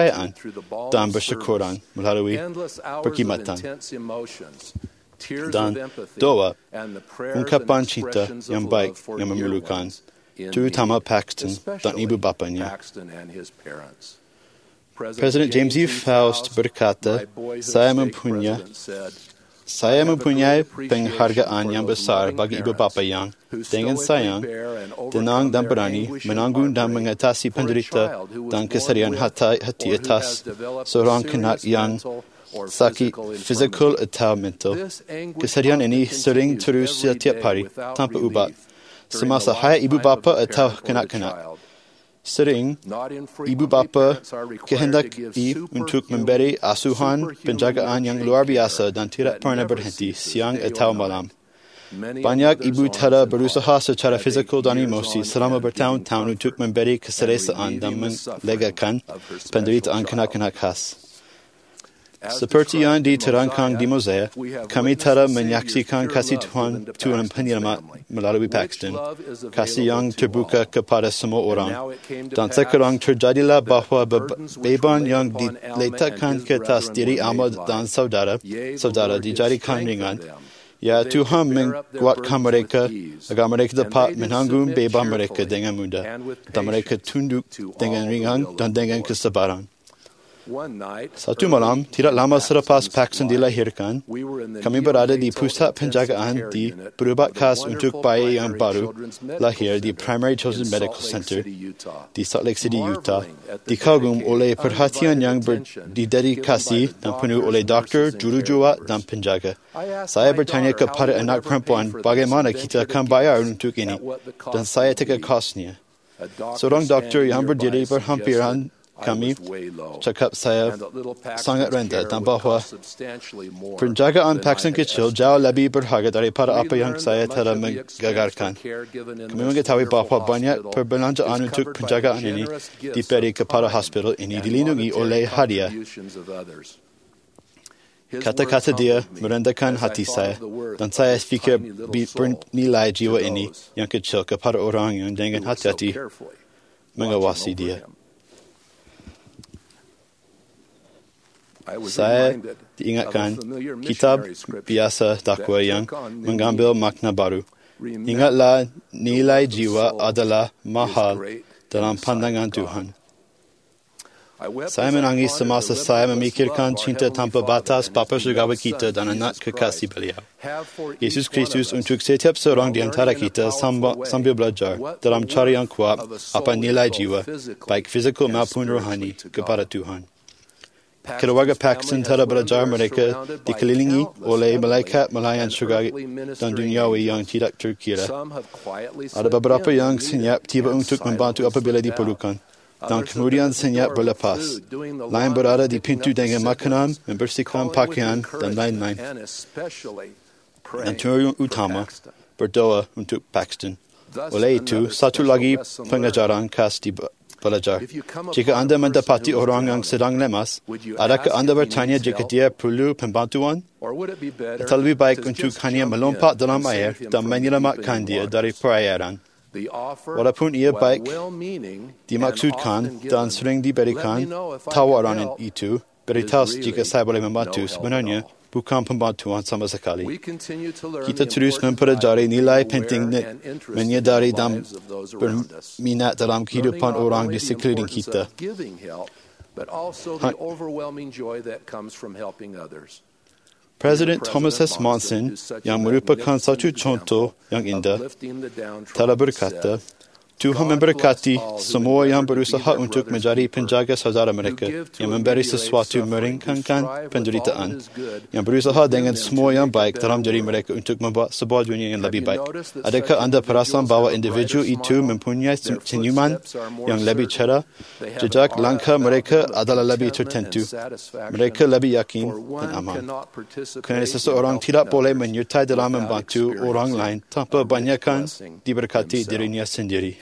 percayaan dalam bersyukuran melalui perkhidmatan. tears dan of empathy, doa and the prayers ungkapan and cinta expressions yang of baik love for yang dear memerlukan ones in terutama need, Paxton dan especially ibu bapanya. Paxton and his parents. President James E. Faust berkata, my boyhood saya stake mempunyai president, said, Saya "I have a mempunyai great penghargaan appreciation yang for those besar loving bagi ibu parents bapa yang who dengan stoically sayang, bear and overcome tenang dan their berani anguish and menanggung dan heartbreak mengatasi for a penderita child who was dan born kesedihan with hati or who atas has developed a seorang serious kanak yang mental or sakit physical fizikal infirmity. atau mental. This anguish Kesedihan ini often sering continues terus every setiap day hari without tanpa relief ubat during semasa the hayat ibu lifetime of bapa the atau parent or the kanak-kanak. child. Sering, Not ibu infrequently, bapa parents are required to kehendaki give untuk superhuman, memberi asuhan superhuman penjagaan yang nurturing luar care biasa dan tidak that pernah never berhenti ceases siang day or atau night. malam. Many Banyak a mother's ibu arms tara and berusaha heart secara have fizikal ached dan years emosi on selama end bertahun-tahun giving untuk comfort memberi and keselesaan dan relieving the suffering melegakan of her special penderitaan child. kanak-kanak khas. As Seperti yang described in diterangkan di Mosiah, Mosiah, we have kami witnessed telah the Savior's menyaksikan pure kasih love Tuhan given to Tuhan Paxton's penyelamat family, melalui which Paxton, love is kasih yang available to terbuka all. kepada semua orang. And now it came to Dan pass sekarang terjadilah that bahawa the burdens which were beban laid yang upon Alma diletakkan and his ke atas brethren diri were Alma made dan light. saudara Yea, the saudara Lord did dijadikan strengthen ringan. them, Ya, that they Tuhan could bear up their menguatkan burdens mereka with ease. agar mereka And dapat they did menanggung submit beban mereka cheerfully dengan mudah and with dan mereka patience tunduk to dengan all the ringan will dan of the dengan Lord. kesabaran. One night, Satu malam, early tidak in lama selepas Paxton's Paxton life, dilahirkan, we were in the kami berada di neonatal pusat intensive penjagaan care di unit berubat of the khas wonderful untuk bayi yang primary baru children's medical lahir di center Primary in Children's Salt Medical Lake Center City, Utah. di Salt Lake City, Utah, Marveling at the dikagum dedicated, oleh perhatian yang undivided attention didedikasi given by the dan penuh oleh doctors, doktor, nurses, and jururawat caregivers. dan penjaga. I asked Saya my bertanya daughter how kepada we would anak ever pay perempuan for this bagaimana and kita ventured a akan bayar guess untuk ini at what the dan cost saya would teka be. kosnya. A doctor Seorang doktor standing yang berdiri nearby berhampiran suggested I kami was way low, cakap saya and that little sangat Paxton's rendah care dan would bahawa cost substantially more penjagaan than I Paxton had kecil estimated. jauh lebih berharga daripada We apa yang learned saya that much telah of the expense for menggagalkan. care given in Kami this mengetahui wonderful bahawa banyak hospital perbelanjaan is untuk covered by the penjagaan ini generous gifts diberi of kepada time hospital ini and dilindungi monetary oleh hadiah. contributions of others. His Kata-kata words dia humbled me merendahkan as I hati thought saya of the worth dan of saya this fikir tiny little soul bernilai jiwa to ini those yang kecil kepada orang yang who dengan was so hati-hati carefully mengawasi watching dia. over him. I was Saya reminded of a diingatkan familiar kitab missionary scripture biasa that dakwa yang took on new mengambil meaning. makna baru. Remember, Ingatlah nilai the worth of jiwa soul adalah is mahal great in dalam the sight of pandangan God. Tuhan. I wept Saya as I menangis pondered semasa the saya limitless memikirkan love our cinta Heavenly tanpa Father batas and Bapa His Surgawi beloved kita Son, dan anak Jesus kekasih Christ, beliau, have for Yesus each one of Kristus, us, untuk setiap seorang while di antara learning in a kita powerful way sambil belajar what dalam the cara yang worth kuat of a apa soul nilai is both jiwa, physically baik fizikal and maupun spiritually rohani, to kepada God. Tuhan. Paxton's Keluarga family Paxton has telah learned belajar they are mereka surrounded by dikelilingi countless oleh heavenly malaikat melayan and syurga earthly dan ministering duniawi yang angels. tidak terkira. Some have quietly Ada slipped beberapa in yang when senyap needed tiba and untuk membantu silently apabila slipped out. diperlukan, dan Others have kemudian been at the senyap door with berlepas. food, doing the Lain laundry, berada di picking pintu up the dengan makanan, siblings, membersihkan calling with pakaian, dan encouragement, lain-lain. and especially Dan praying tujuan for utama Paxton. berdoa untuk Paxton. Thus, Oleh itu, another satu special lagi lesson pengajaran khas di belajar. If you come Jika upon anda a person mendapati who is orang yang drowning, sedang lemas, would you adakah ask anda if he bertanya needs jika help? dia perlu pembantuan? Or would it be better Atau lebih baik to untuk just hanya jump melompat in dalam and air save him dan from the menyelamatkan deepening dia waters? dari perairan? The offer, Walaupun ia while baik, well-meaning and dimaksudkan often dan given, sering let diberikan, me know if I can tawaran help, itu, is beritahu really jika saya boleh membantu, no help at sebenarnya all. bukan pembantuan sama We sekali. continue to learn Kita the terus important mempelajari value of nilai being penting aware and interested in menyadari the dan lives of those around us. berminat dalam Learning kehidupan not orang only di the sekeliling importance kita. of giving help, but also the overwhelming joy that comes from helping others. Presiden Thomas S. Monson, yang merupakan satu contoh yang indah, telah berkata, Tuhan memberkati semua yang berusaha untuk menjadi penjaga saudara mereka, yang memberi sesuatu meringankan penderitaan, yang berusaha dengan semua yang baik dalam diri mereka untuk membuat sebuah dunia yang lebih baik. Adakah anda perasan bahwa individu itu mempunyai senyuman yang lebih cerah? Jejak langkah mereka adalah lebih tertentu. Mereka lebih yakin dan aman. Kerana seseorang tidak boleh menyertai dalam membantu orang lain tanpa banyakkan diberkati dirinya sendiri.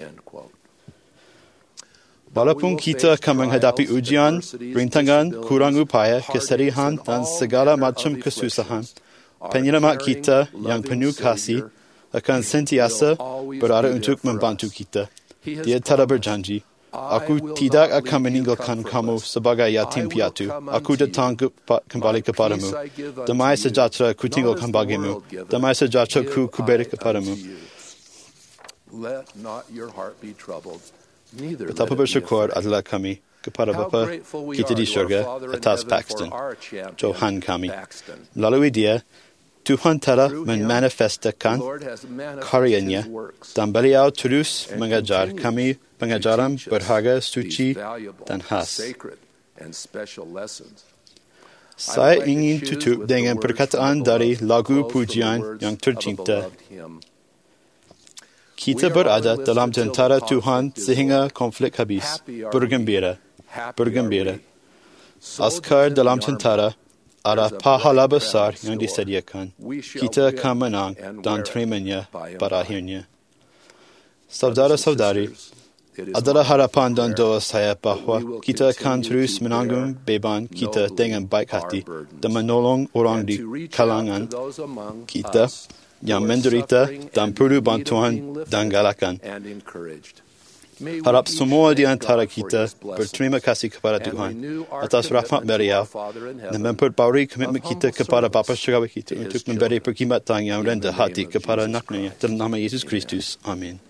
Walaupun kita akan menghadapi ujian, rintangan, kurang upaya, kesedihan dan segala macam kesusahan, penyelamat kita yang penuh kasih akan sentiasa berada untuk membantu kita. Dia telah berjanji, Aku tidak akan meninggalkan kamu sebagai yatim piatu. Aku datang kembali kepadamu. Damai sejahtera ku tinggalkan bagimu. Damai sejahtera ku beri kepadamu. Betapa bersyukur adalah kami kepada Bapa kita di syurga atas Paxton, Tuhan kami. Melalui dia, Tuhan telah memanifestakan karyanya dan beliau terus mengajar kami pengajaran berharga, suci, dan khas. Saya ingin tutup dengan perkataan dari lagu pujian yang tercinta. Kita berada dalam tentara Tuhan sehingga konflik habis. Bergembira, bergembira. Askar dalam tentara ada pahala besar yang disediakan. Kita akan menang dan terimanya pada akhirnya. Saudara-saudari, adalah harapan dan doa saya bahwa kita akan terus menanggung beban kita dengan baik hati dan menolong orang di kalangan kita yang menderita dan perlu bantuan dan galakan. Harap semua di antara kita berterima kasih kepada Tuhan atas rahmat beliau dan memperbarui komitmen kita kepada Bapa Surgawi kita untuk memberi perkhidmatan yang rendah hati kepada anak-anaknya dalam nama Yesus Kristus. Amin.